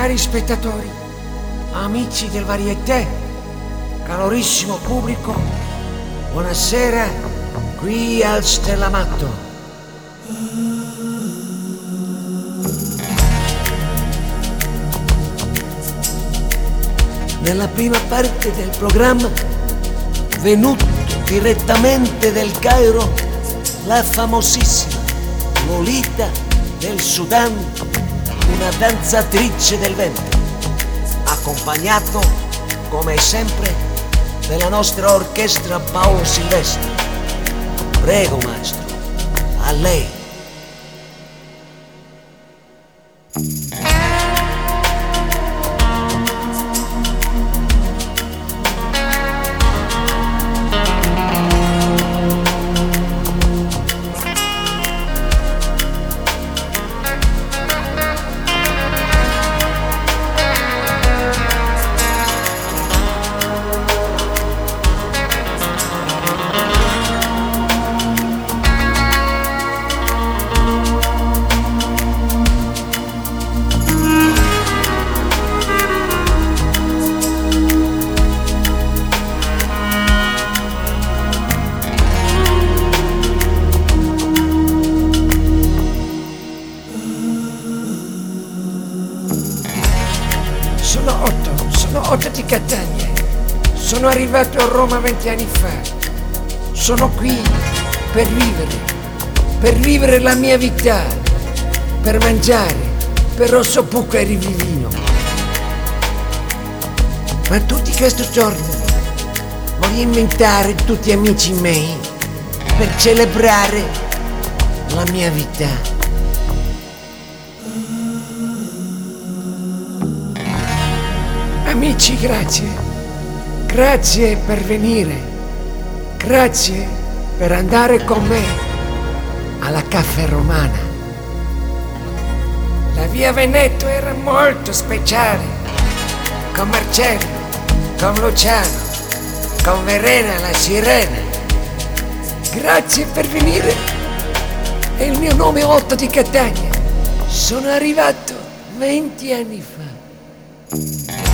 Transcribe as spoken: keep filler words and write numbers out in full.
Cari spettatori, amici del Varieté, calorissimo pubblico, buonasera qui al Stellamatto. Nella prima parte del programma, venuto direttamente del Cairo, la famosissima Lolita del Sudan, una danzatrice del vento, accompagnato come sempre dalla nostra orchestra Paolo Silvestri. Prego maestro, a lei. Sono Otto, sono Otto di Catania. Sono arrivato a Roma venti anni fa. Sono qui per vivere, per vivere la mia vita, per mangiare, per rosso pucco e rivivino. Ma tutti questi giorni voglio inventare tutti amici miei per celebrare la mia vita. Amici, grazie. Grazie per venire. Grazie per andare con me alla Caffè Romana. La via Veneto era molto speciale. Con Marcello, con Luciano, con Verena la sirena. Grazie per venire. E il mio nome è Otto di Catania. Sono arrivato venti anni fa.